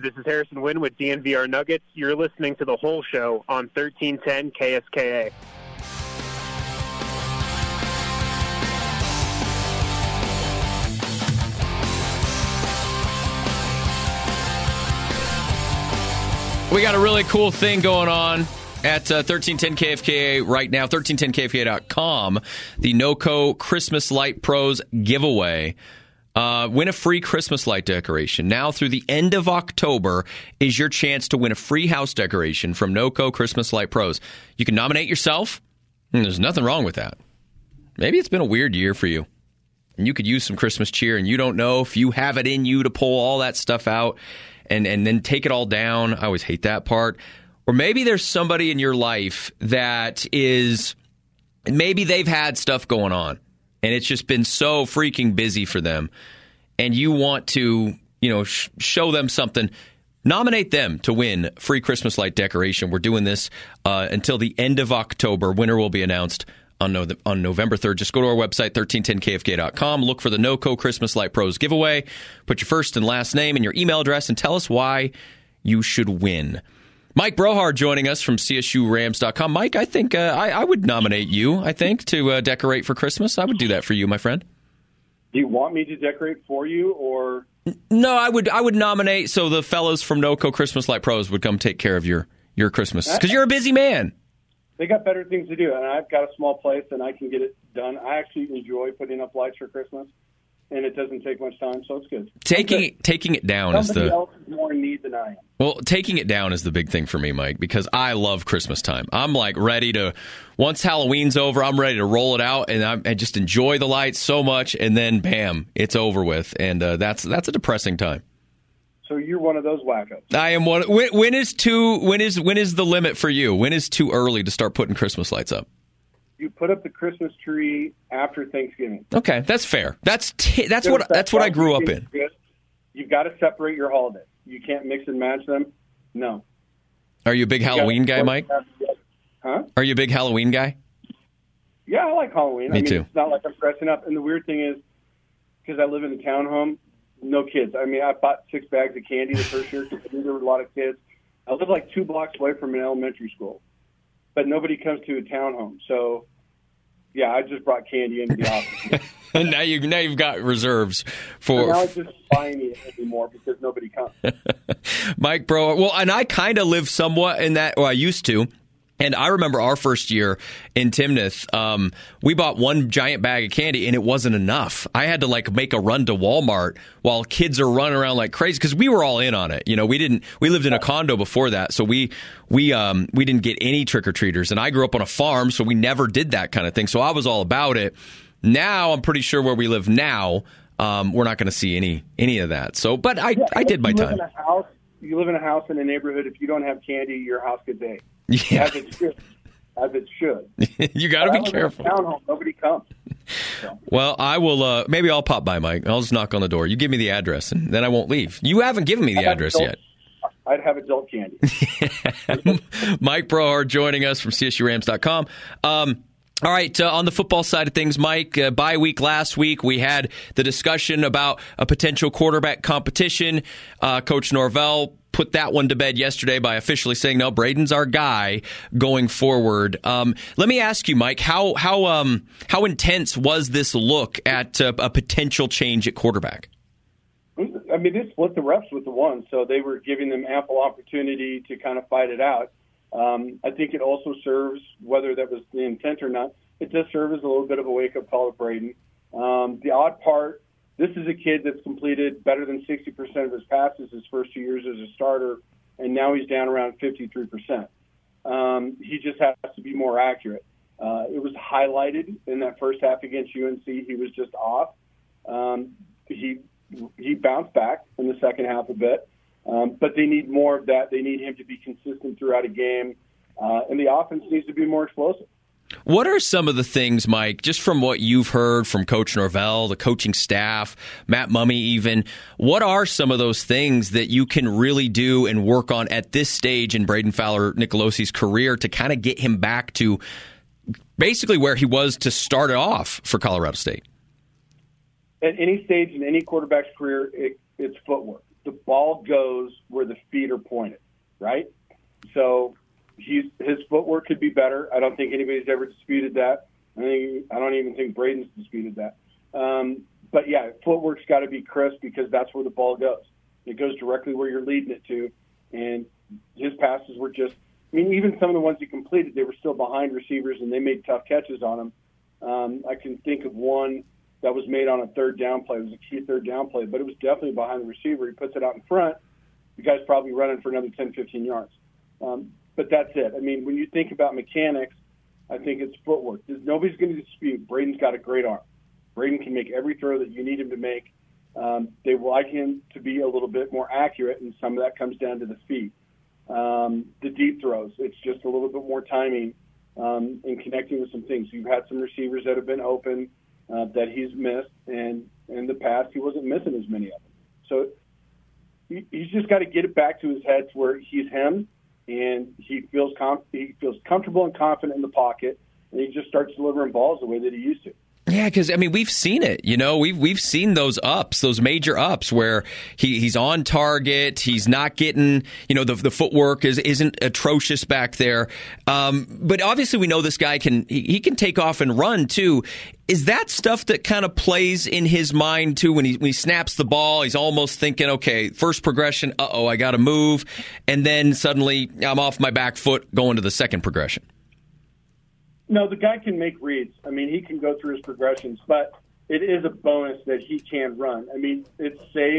This is Harrison Wynn with DNVR Nuggets. You're listening to The Whole Show on 1310 KSKA. We got a really cool thing going on at 1310 KFKA right now, 1310KFKA.com, the NOCO Christmas Light Pros giveaway. Win a free Christmas light decoration. Now through the end of October is your chance to win a free house decoration from NOCO Christmas Light Pros. You can nominate yourself, and there's nothing wrong with that. Maybe it's been a weird year for you, and you could use some Christmas cheer, and you don't know if you have it in you to pull all that stuff out and then take it all down. I always hate that part. Or maybe there's somebody in your life that is, maybe they've had stuff going on, and it's just been so freaking busy for them, and you want to, show them something. Nominate them to win free Christmas light decoration. We're doing this until the end of October. Winner will be announced on November 3rd. Just go to our website, 1310kfk.com. Look for the NOCO Christmas Light Pros giveaway. Put your first and last name and your email address, and tell us why you should win. Mike Brohard joining us from CSURams.com. Mike, I think I would nominate you, to decorate for Christmas. I would do that for you, my friend. Do you want me to decorate for you, or? No, I would nominate so the fellows from NOCO Christmas Light Pros would come take care of your Christmas, because you're a busy man. They got better things to do, and I've got a small place, and I can get it done. I actually enjoy putting up lights for Christmas, and it doesn't take much time, so it's good. Taking it down is Somebody else is more in need than I am. Well, taking it down is the big thing for me, Mike, because I love Christmas time. I'm like ready to, once Halloween's over, I'm ready to roll it out, and I just enjoy the lights so much, and then bam, it's over with, and that's a depressing time. So you're one of those wackos. I am one. When is the limit for you? When is too early to start putting Christmas lights up? You put up the Christmas tree after Thanksgiving. Okay, that's fair. That's what I grew up in. You've got to separate your holidays. You can't mix and match them. No. Are you a big Halloween guy, Mike? Huh? Are you a big Halloween guy? Yeah, I like Halloween. Me too. It's not like I'm dressing up. And the weird thing is, because I live in a townhome, no kids. I bought 6 bags of candy the first year because I knew there were a lot of kids. I live like 2 blocks away from an elementary school, but nobody comes to a townhome. So, yeah, I just brought candy into the office. And now you've got reserves for. So now it's just buying it anymore because nobody comes. Mike, bro. Well, and I kind of live somewhat in that, or I used to. And I remember our first year in Timnath, we bought 1 giant bag of candy, and it wasn't enough. I had to make a run to Walmart while kids are running around like crazy because we were all in on it. We lived in a condo before that, so we didn't get any trick or treaters. And I grew up on a farm, so we never did that kind of thing. So I was all about it. Now I'm pretty sure where we live now, we're not going to see any of that. So, but I did my time. You live in a house in a neighborhood. If you don't have candy, your house gets ate. Yeah. As it should. You got to be careful. Townhome, nobody comes. So. Well, I will. Maybe I'll pop by, Mike. I'll just knock on the door. You give me the address, and then I won't leave. You haven't given me the address yet. I'd have adult candy. Mike Brohard joining us from CSURams.com. All right, on the football side of things, Mike, bye week last week, we had the discussion about a potential quarterback competition. Coach Norvell put that one to bed yesterday by officially saying, no, Braden's our guy going forward. Let me ask you, Mike, how intense was this look at a potential change at quarterback? They split the reps with the one, so they were giving them ample opportunity to kind of fight it out. I think it also serves, whether that was the intent or not, it does serve as a little bit of a wake-up call to Braden. The odd part, this is a kid that's completed better than 60% of his passes his first 2 years as a starter, and now he's down around 53%. He just has to be more accurate. It was highlighted in that first half against UNC. He was just off. He bounced back in the second half a bit. But they need more of that. They need him to be consistent throughout a game, and the offense needs to be more explosive. What are some of the things, Mike, just from what you've heard from Coach Norvell, the coaching staff, Matt Mumme even, what are some of those things that you can really do and work on at this stage in Braden Fowler-Nicolosi's career to kind of get him back to basically where he was to start it off for Colorado State? At any stage in any quarterback's career, it's footwork. the ball goes where the feet are pointed, right? So his footwork could be better. I don't think anybody's ever disputed that. I don't even think Braden's disputed that. But yeah, footwork's got to be crisp because that's where the ball goes. It goes directly where you're leading it to. And his passes were just, even some of the ones he completed, they were still behind receivers and they made tough catches on them. I can think of one that was made on a third down play. It was a key third down play, but it was definitely behind the receiver. He puts it out in front. The guy's probably running for another 10, 15 yards. But that's it. When you think about mechanics, I think it's footwork. Nobody's going to dispute Braden's got a great arm. Braden can make every throw that you need him to make. They would like him to be a little bit more accurate, and some of that comes down to the feet. The deep throws, it's just a little bit more timing and connecting with some things. You've had some receivers that have been open that he's missed, and in the past he wasn't missing as many of them. So he's just got to get it back to his head to where he's him, and he feels comfortable and confident in the pocket, and he just starts delivering balls the way that he used to. Yeah, because we've seen it. We've seen those ups, those major ups, where he's on target. He's not getting, the footwork isn't atrocious back there. But obviously, we know this guy can take off and run too. Is that stuff that kind of plays in his mind too when he snaps the ball? He's almost thinking, okay, first progression, I got to move, and then suddenly I'm off my back foot going to the second progression. No, the guy can make reads. He can go through his progressions, but it is a bonus that he can run. It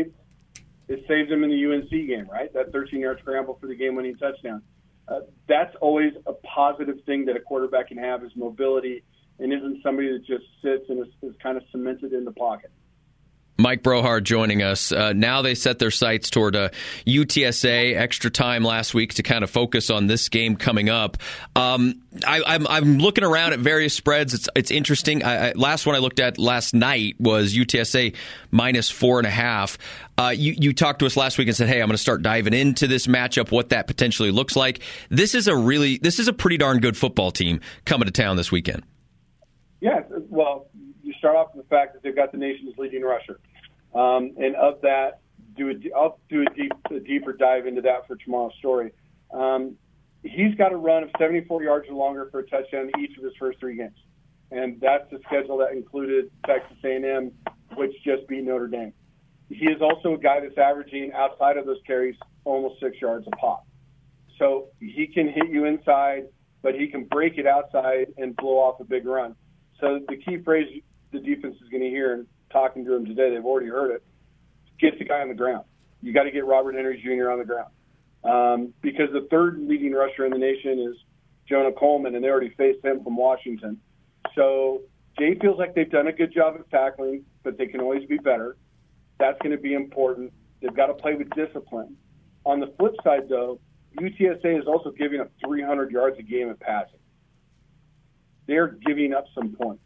saved him in the UNC game, right? That 13-yard scramble for the game-winning touchdown. That's always a positive thing that a quarterback can have is mobility and isn't somebody that just sits and is kind of cemented in the pocket. Mike Brohard joining us. Now they set their sights toward UTSA. Extra time last week to kind of focus on this game coming up. I'm looking around at various spreads. It's interesting. Last one I looked at last night was UTSA minus 4.5. You talked to us last week and said, hey, I'm going to start diving into this matchup, what that potentially looks like. This is a pretty darn good football team coming to town this weekend. Yeah, well, you start off with the fact that they've got the nation's leading rusher. And of that, I'll do a deeper dive into that for tomorrow's story. He's got a run of 74 yards or longer for a touchdown in each of his first 3 games. And that's the schedule that included Texas A&M, which just beat Notre Dame. He is also a guy that's averaging, outside of those carries, almost 6 yards a pop. So he can hit you inside, but he can break it outside and blow off a big run. So the key phrase the defense is going to hear, and talking to him today, they've already heard it, get the guy on the ground. You got to get Robert Henry Jr. on the ground. Because the third leading rusher in the nation is Jonah Coleman, and they already faced him from Washington. So Jay feels like they've done a good job of tackling, but they can always be better. That's going to be important. They've got to play with discipline. On the flip side, though, UTSA is also giving up 300 yards a game at passing. They're giving up some points.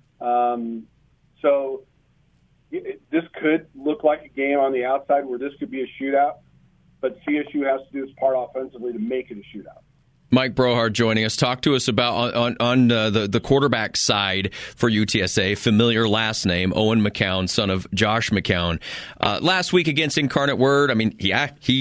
So this could look like a game on the outside where this could be a shootout, but CSU has to do its part offensively to make it a shootout. Mike Brohard joining us. Talk to us about on the quarterback side for UTSA. Familiar last name, Owen McCown, son of Josh McCown. Last week against Incarnate Word, he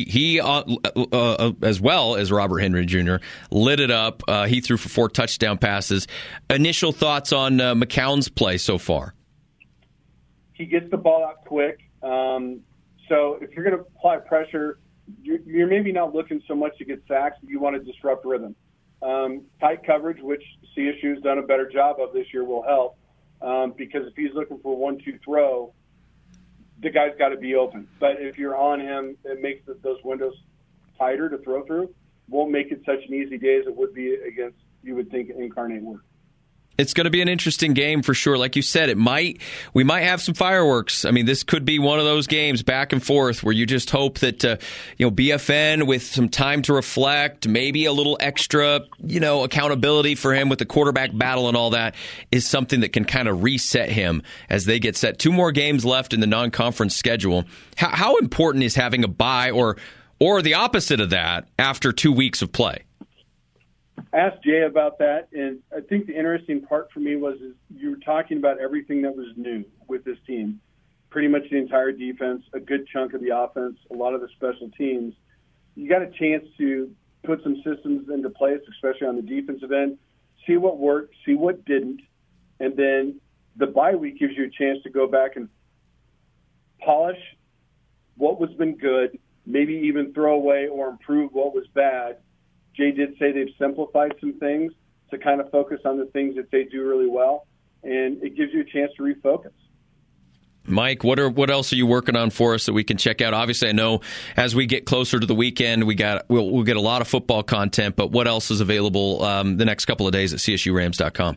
as well as Robert Henry Jr. lit it up. He threw for 4 touchdown passes. Initial thoughts on McCown's play so far? He gets the ball out quick. So if you're going to apply pressure, you're maybe not looking so much to get sacks, but you want to disrupt rhythm. Tight coverage, which CSU has done a better job of this year, will help because if he's looking for a 1-2 throw, the guy's got to be open. But if you're on him, it makes those windows tighter to throw through. Won't make it such an easy day as it would be against, you would think, Incarnate Word. It's going to be an interesting game for sure. Like you said, we might have some fireworks. This could be one of those games back and forth where you just hope that BFN with some time to reflect, maybe a little extra accountability for him with the quarterback battle and all that is something that can kind of reset him as they get set. 2 more games left in the non-conference schedule. How important is having a bye or the opposite of that after 2 weeks of play? I asked Jay about that, and I think the interesting part for me was you were talking about everything that was new with this team. pretty much the entire defense, a good chunk of the offense, a lot of the special teams. You got a chance to put some systems into place, especially on the defensive end, see what worked, see what didn't, and then the bye week gives you a chance to go back and polish what was been good, maybe even throw away or improve what was bad. Jay did say they've simplified some things to kind of focus on the things that they do really well, and it gives you a chance to refocus. Mike, what else are you working on for us that we can check out? Obviously, I know as we get closer to the weekend, we'll get a lot of football content, but what else is available the next couple of days at CSURams.com?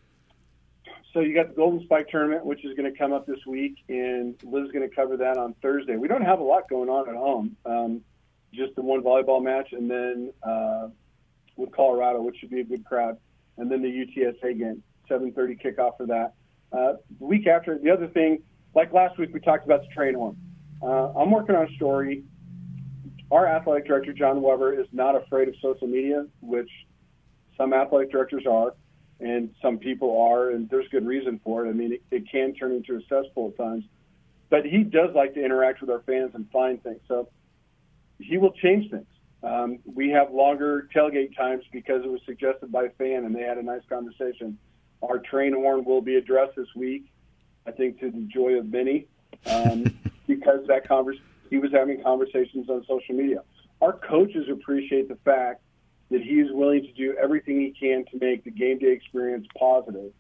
So you got the Golden Spike Tournament, which is going to come up this week, and Liv's going to cover that on Thursday. We don't have a lot going on at home, just the one volleyball match, and then with Colorado, which should be a good crowd, and then the UTSA game, 7:30 kickoff for that. The week after, the other thing, like last week, we talked about the train horn. I'm working on a story. Our athletic director, John Weber, is not afraid of social media, which some athletic directors are, and some people are, and there's good reason for it. I mean, it can turn into a cesspool at times. But he does like to interact with our fans and find things. So he will change things. We have longer tailgate times because it was suggested by a fan, and they had a nice conversation. Our train horn will be addressed this week, I think to the joy of many, because he was having conversations on social media. Our coaches appreciate the fact that he is willing to do everything he can to make the game day experience positive.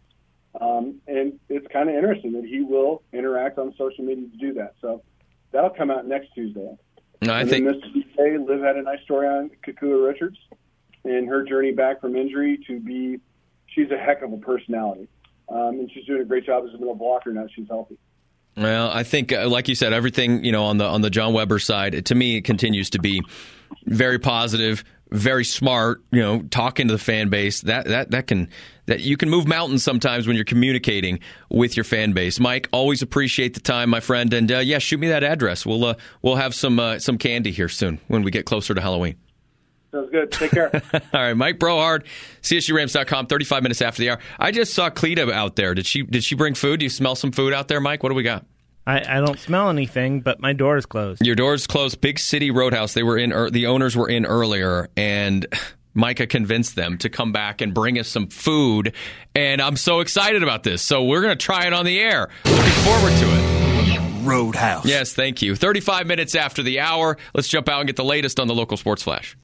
And it's kind of interesting that he will interact on social media to do that. So that'll come out next Tuesday. No, and then this Tuesday, Liv had a nice story on Kukua Richards and her journey back from injury she's a heck of a personality. And she's doing a great job as a middle blocker now she's healthy. Well, I think, like you said, everything on the John Weber side, to me, it continues to be very positive, very smart. Talking to the fan base, that you can move mountains sometimes when you're communicating with your fan base. Mike, always appreciate the time, my friend, and shoot me that address. We'll have some candy here soon when we get closer to Halloween. Sounds good. Take care. All right, Mike Brohard, CSURams.com, 35 minutes after the hour. I just saw Cleta out there. Did she bring food? Do you smell some food out there, Mike? What do we got? I don't smell anything, but my door is closed. Your door is closed. Big City Roadhouse. They were in. The owners were in earlier, and Micah convinced them to come back and bring us some food. And I'm so excited about this. So we're going to try it on the air. Looking forward to it. Roadhouse. Yes, thank you. 35 minutes after the hour. Let's jump out and get the latest on the local sports flash.